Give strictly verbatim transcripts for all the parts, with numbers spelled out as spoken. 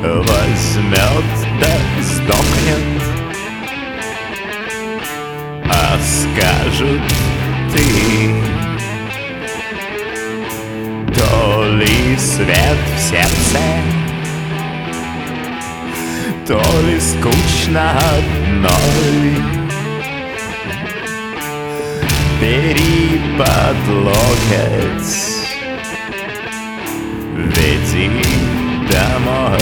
возьмет да сдохнет, а скажет ты. То ли свет в сердце, то ли скучно одной. Бери под локоть, веди домой.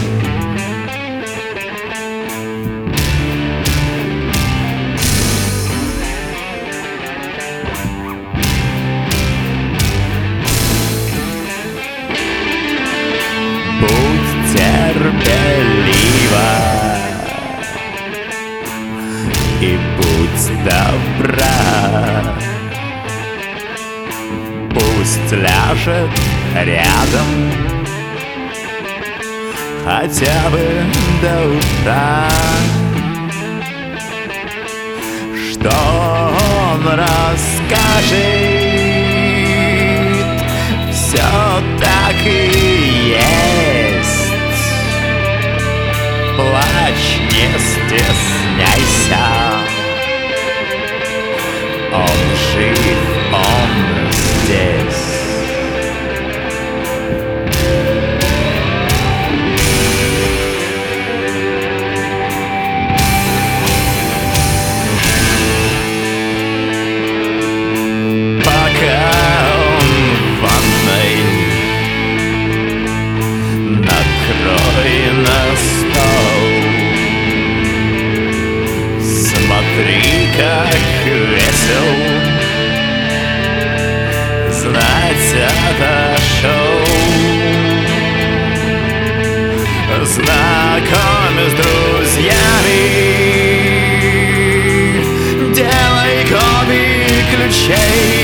Будь терпелива и будь добра. Пусть ляжет рядом хотя бы до утра, что он расскажет, все так и есть. Плачь, не стесняйся, он жив, он здесь. Пока он в ванной, накрой на стол. Смотри, как весел, знать отошел. Знакомь с друзьями, делай копии ключей.